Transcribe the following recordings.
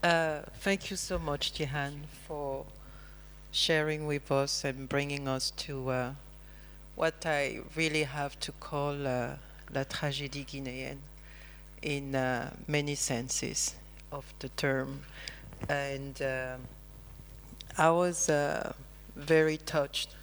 Thank you so much, Jihan, for sharing with us and bringing us to what I really have to call la tragédie guinéenne in many senses of the term. And I was very touched,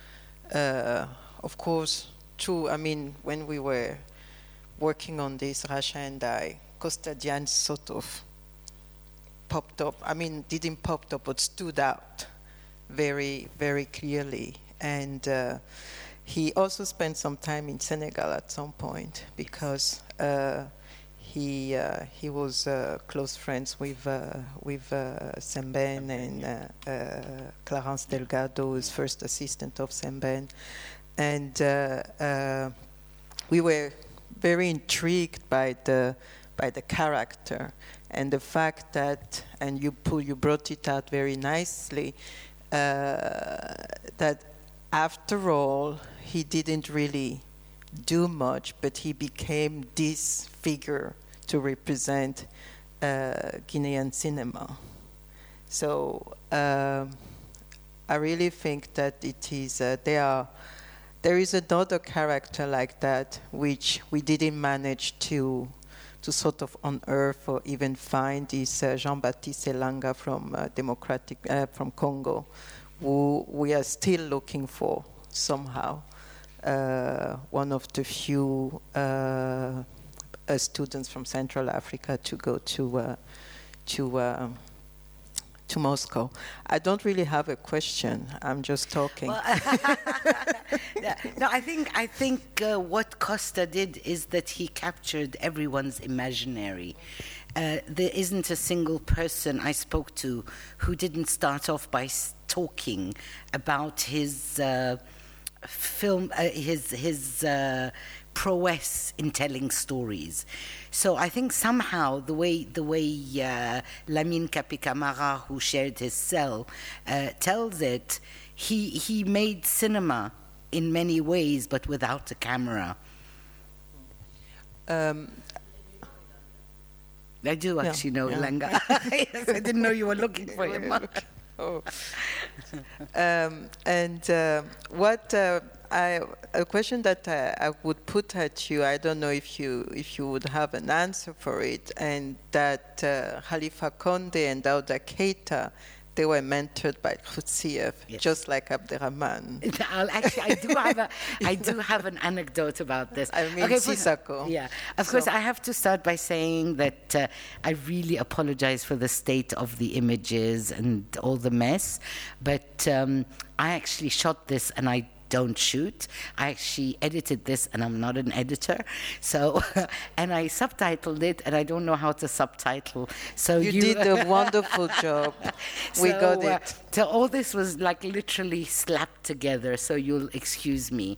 of course, when we were working on this, Rasha and I, Costa Diagne sort of popped up. Didn't pop up, but stood out very, very clearly. And he also spent some time in Senegal at some point because he was close friends with Sembène and Clarence Delgado, his first assistant of Sembène. And we were very intrigued by the character and the fact that, and you brought it out very nicely, that after all, he didn't really do much, but he became this figure to represent Guinean cinema. So I really think that it is there is another character like that which we didn't manage to sort of unearth or even find, is Jean-Baptiste Elanga from Congo, who we are still looking for somehow. One of the few students from Central Africa to go to Moscow. I don't really have a question. I'm just talking. Well, no, I think what Costa did is that he captured everyone's imaginary. There isn't a single person I spoke to who didn't start off by talking about his film, his prowess in telling stories. So I think somehow the way Lamine Capi-Camara, who shared his cell, tells it, he made cinema in many ways, but without a camera. I do actually know Elanga. Yes, I didn't know you were looking for him. Oh. A question that I would put at you, I don't know if you would have an answer for it, and that Khalifa Konde and Daouda Keita, they were mentored by Khrouchtchev, yes, just like Abderrahman. I do have an anecdote about this. Sissako. Yeah, of course, I have to start by saying that I really apologize for the state of the images and all the mess, but I actually shot this and I don't shoot. I actually edited this and I'm not an editor. So, and I subtitled it and I don't know how to subtitle. So you did a wonderful job. We got it. So all this was like literally slapped together. So you'll excuse me.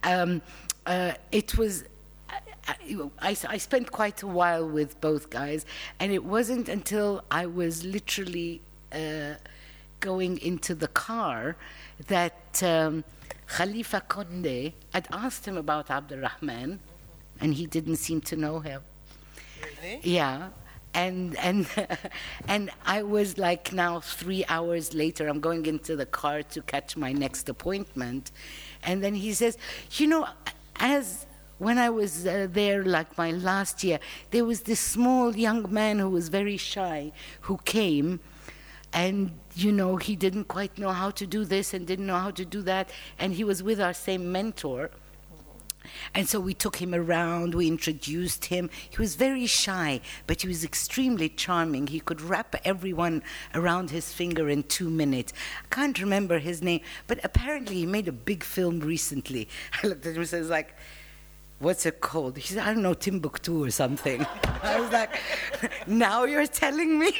It was, I spent quite a while with both guys, and it wasn't until I was literally going into the car that Khalifa Konde, I'd asked him about Abderrahman, and he didn't seem to know him. Really? Yeah. And I was like, now 3 hours later, I'm going into the car to catch my next appointment. And then he says, when I was there, like my last year, there was this small young man who was very shy who came, and, he didn't quite know how to do this and didn't know how to do that. And he was with our same mentor. And so we took him around, we introduced him. He was very shy, but he was extremely charming. He could wrap everyone around his finger in 2 minutes. I can't remember his name, but apparently he made a big film recently. I looked at him and said, like, what's it called? He said, I don't know, Timbuktu or something. I was like, now you're telling me?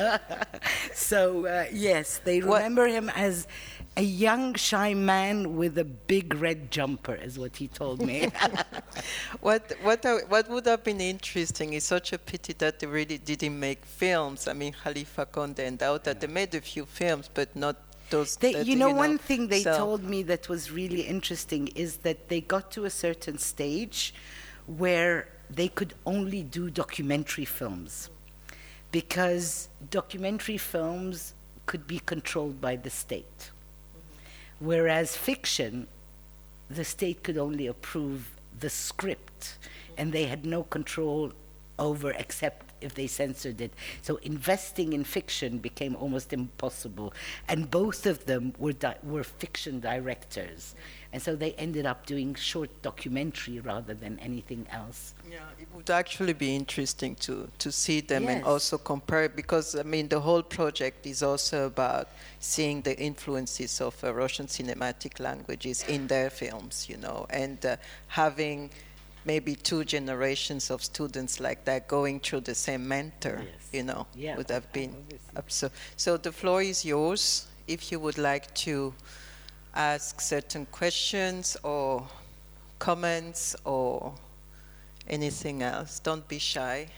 So, yes, they remember him as a young, shy man with a big red jumper, is what he told me. What would have been interesting is such a pity that they really didn't make films. I mean, Khalifa Konde and Daouda, they made a few films, but not those. One thing they told me that was really interesting is that they got to a certain stage where they could only do documentary films. because documentary films could be controlled by the state, whereas fiction, the state could only approve the script, and they had no control over except if they censored it. So investing in fiction became almost impossible. And both of them were fiction directors. And so they ended up doing short documentary rather than anything else. Yeah, it would actually be interesting to see them and Yes. also compare, because, I mean, the whole project is also about seeing the influences of Russian cinematic languages in their films, you know, and having maybe two generations of students like that going through the same mentor, Yes. you know, Yeah, would have been obviously. so the floor is yours if you would like to ask certain questions or comments or anything else. Don't be shy.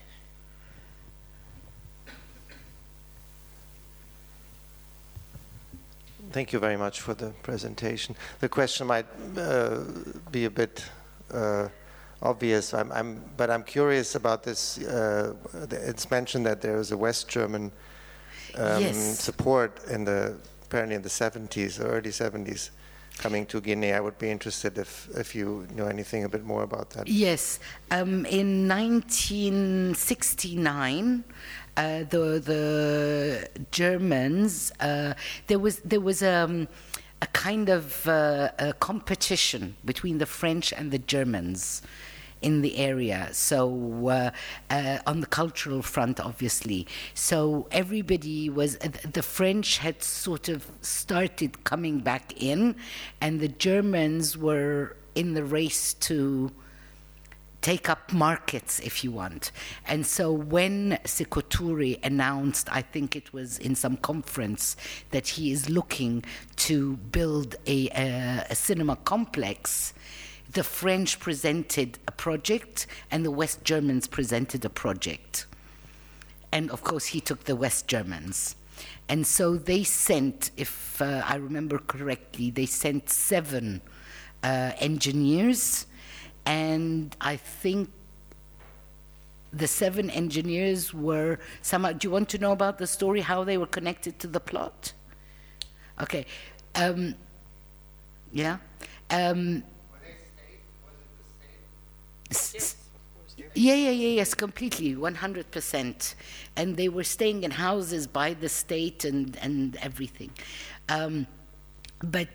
Thank you very much for the presentation. The question might be a bit obvious, but I'm curious about this. It's mentioned that there was a West German Yes. support apparently in the 70s, or early 70s, coming to Guinea. I would be interested if you know anything a bit more about that. Yes, in 1969, the Germans, there was a kind of a competition between the French and the Germans in the area, so on the cultural front, obviously. So everybody was, the French had sort of started coming back in, and the Germans were in the race to take up markets, if you want. And so when Sékou Touré announced, I think it was in some conference, that he is looking to build a cinema complex, the French presented a project and the West Germans presented a project. And of course he took the West Germans. And so they sent, if I remember correctly, they sent 7 engineers, and I think the 7 engineers were somehow, do you want to know about the story, how they were connected to the plot? Okay. Yeah. Yes, completely, 100%. And they were staying in houses by the state and everything. But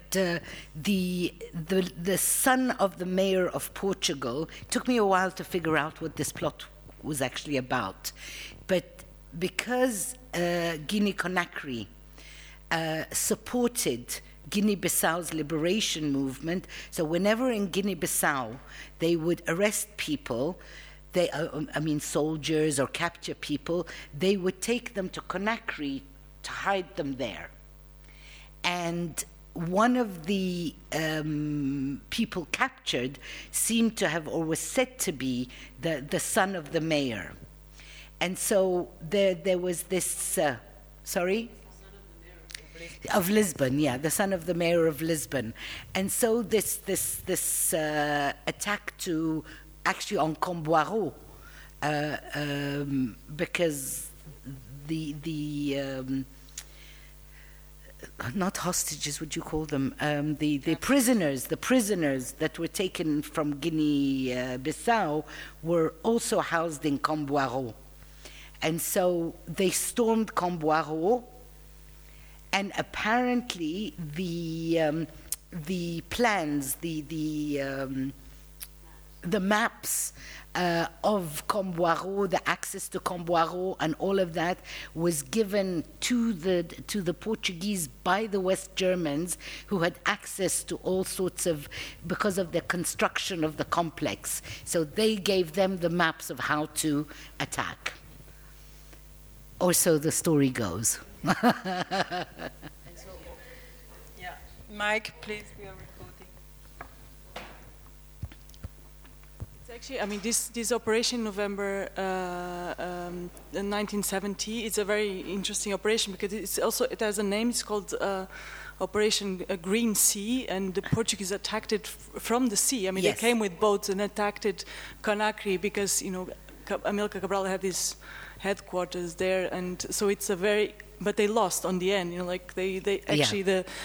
the son of the mayor of Portugal, it took me a while to figure out what this plot was actually about. But because Guinea-Conakry supported Guinea-Bissau's liberation movement, so whenever in Guinea-Bissau they would arrest people, soldiers or capture people, they would take them to Conakry to hide them there. And one of the people captured seemed to have, or was said to be, the son of the mayor. And so there was this, sorry? Of Lisbon, yeah, the son of the mayor of Lisbon. And so this attack to, actually on Komboiro, because the not hostages, would you call them? The prisoners that were taken from Guinea-Bissau were also housed in Komboiro. And so they stormed Komboiro, and apparently the plans, the maps of Komboiro, the access to Komboiro and all of that was given to the Portuguese by the West Germans, who had access to all sorts of, because of the construction of the complex. So they gave them the maps of how to attack. Or so the story goes. Mike, please, we are recording. Actually, I mean, this operation November 1970 is a very interesting operation because it has a name. It's called Operation Green Sea, and the Portuguese attacked it from the sea. I mean, Yes. They came with boats and attacked it Conakry because Amilcar Cabral had headquarters there, and so it's a very. But they lost on the end. You know, like they actually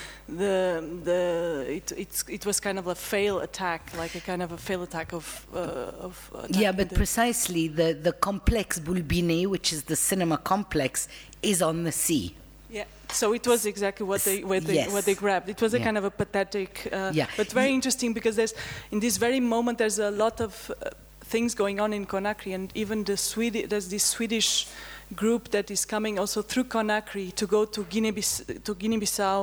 it was kind of a fail attack, like a kind of a fail attack of. Yeah, but precisely the complex Bulbiné, which is the cinema complex, is on the sea. Yeah, so it was exactly what they grabbed. It was a kind of a pathetic, but very interesting, because in this very moment there's a lot of things going on in Conakry, and even there's this Swedish group that is coming also through Conakry to go to Guinea-Bissau.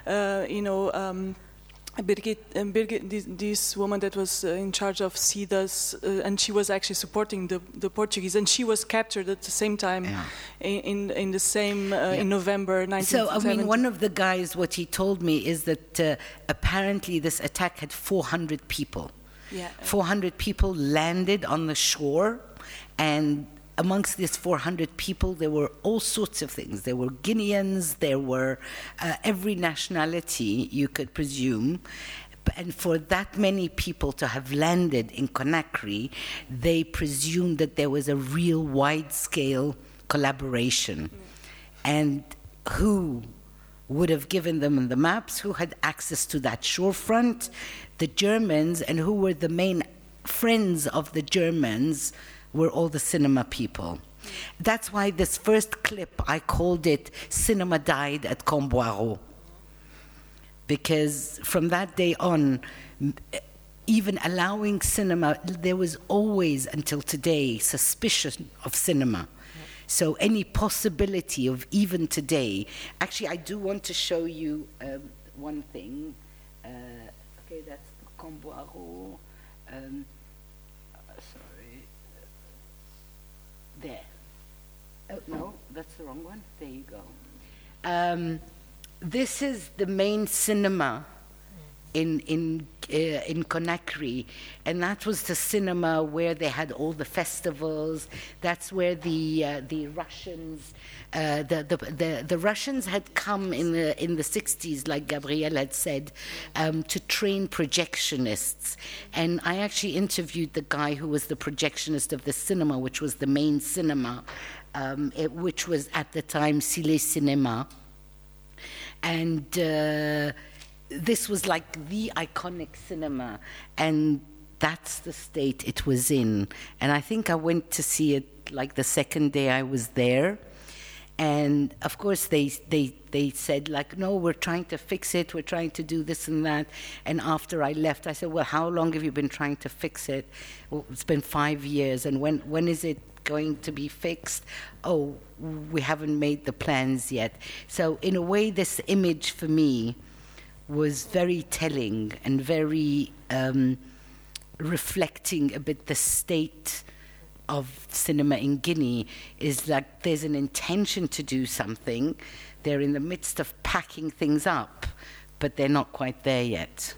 Birgit, this woman that was in charge of SIDAS, and she was actually supporting the Portuguese, and she was captured at the same time in the same in November 1970. So, I mean, one of the guys, what he told me is that apparently this attack had 400 people. Yeah. 400 people landed on the shore, and amongst these 400 people, there were all sorts of things. There were Guineans, there were every nationality you could presume. And for that many people to have landed in Conakry, they presumed that there was a real wide-scale collaboration. And who would have given them the maps? Who had access to that shorefront? The Germans, and who were the main friends of the Germans were all the cinema people. That's why this first clip, I called it Cinema Died at Comboireau. Because from that day on, even allowing cinema, there was always, until today, suspicion of cinema. So any possibility of even today, actually I do want to show you one thing. Okay, that's Comboireau. Sorry. There. Oh, no, that's the wrong one. There you go. This is the main cinema in Conakry, and that was the cinema where they had all the festivals. That's where the Russians, the Russians had come in the 60s, like Gabriel had said, to train projectionists. And I actually interviewed the guy who was the projectionist of the cinema, which was the main cinema, which was at the time Ciné Cinéma, and. This was like the iconic cinema, and that's the state it was in. And I think I went to see it like the second day I was there. And of course they said like, no, we're trying to fix it, we're trying to do this and that. And after I left, I said, well, how long have you been trying to fix it? Well, it's been 5 years, and when is it going to be fixed? Oh, we haven't made the plans yet. So in a way, this image for me was very telling and very reflecting a bit the state of cinema in Guinea. Is like there's an intention to do something. They're in the midst of packing things up, but they're not quite there yet.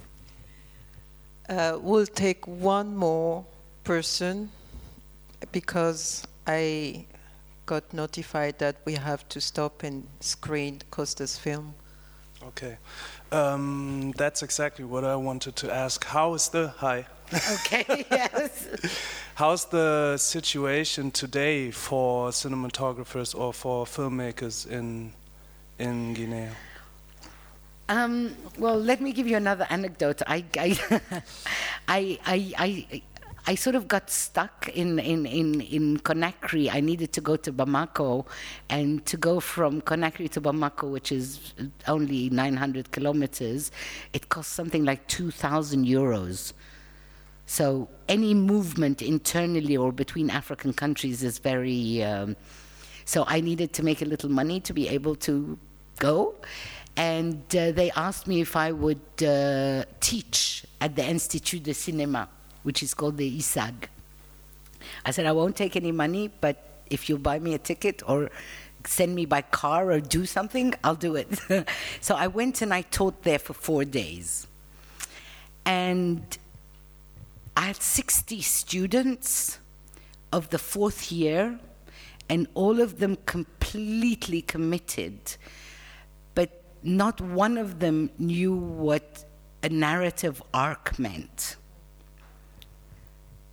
We'll take one more person, because I got notified that we have to stop and screen Costa's film. Okay. That's exactly what I wanted to ask. Hi. Okay, yes. How's the situation today for cinematographers or for filmmakers in Guinea? Well, let me give you another anecdote. I sort of got stuck in Conakry. I needed to go to Bamako, and to go from Conakry to Bamako, which is only 900 kilometers, it costs something like 2,000 euros. So any movement internally or between African countries is very... so I needed to make a little money to be able to go. And they asked me if I would teach at the Institut de Cinéma, which is called the ISAG. I said, I won't take any money, but if you buy me a ticket or send me by car or do something, I'll do it. So I went and I taught there for 4 days. And I had 60 students of the 4th year, and all of them completely committed. But not one of them knew what a narrative arc meant.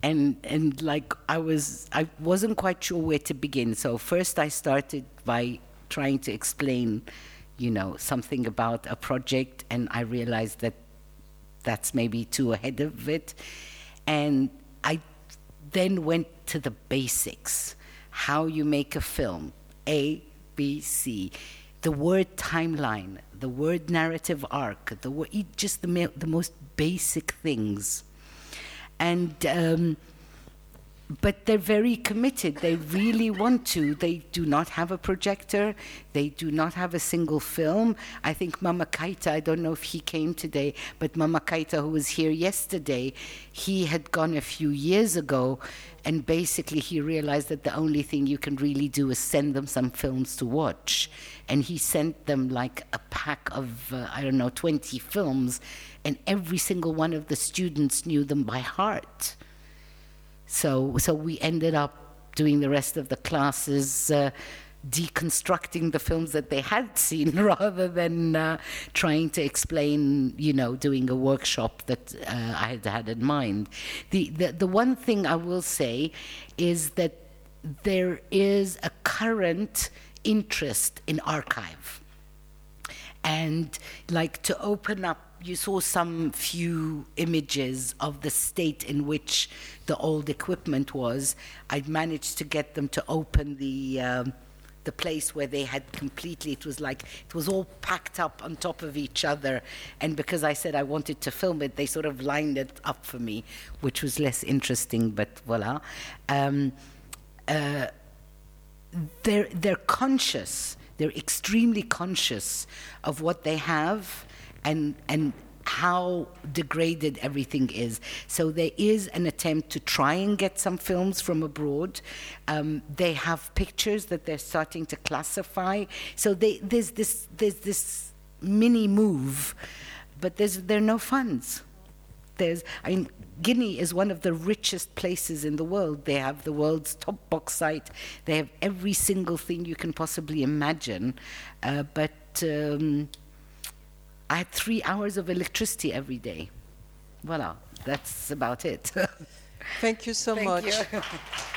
and like I wasn't quite sure where to begin. So first I started by trying to explain, something about a project, and I realized that that's maybe too ahead of it. And I then went to the basics. How you make a film, A, B, C. The word timeline, the word narrative arc, just the most basic things. And but they're very committed. They really want to. They do not have a projector. They do not have a single film. I think Mama Kaita, I don't know if he came today, but Mama Kaita, who was here yesterday, he had gone a few years ago, and basically he realized that the only thing you can really do is send them some films to watch. And he sent them like a pack of, 20 films, and every single one of the students knew them by heart. So we ended up doing the rest of the classes deconstructing the films that they had seen rather than trying to explain, doing a workshop that I had in mind. The one thing I will say is that there is a current interest in archive. And like to open up, you saw some few images of the state in which the old equipment was. I'd managed to get them to open the place where they had completely, it was all packed up on top of each other. And because I said I wanted to film it, they sort of lined it up for me, which was less interesting, but voila. They're conscious, they're extremely conscious of what they have and how degraded everything is. So there is an attempt to try and get some films from abroad. They have pictures that they're starting to classify. So there's this mini move, but there are no funds. Guinea is one of the richest places in the world. They have the world's top bauxite. They have every single thing you can possibly imagine. But I had 3 hours of electricity every day. Voila, that's about it. Thank you so much. Thank you.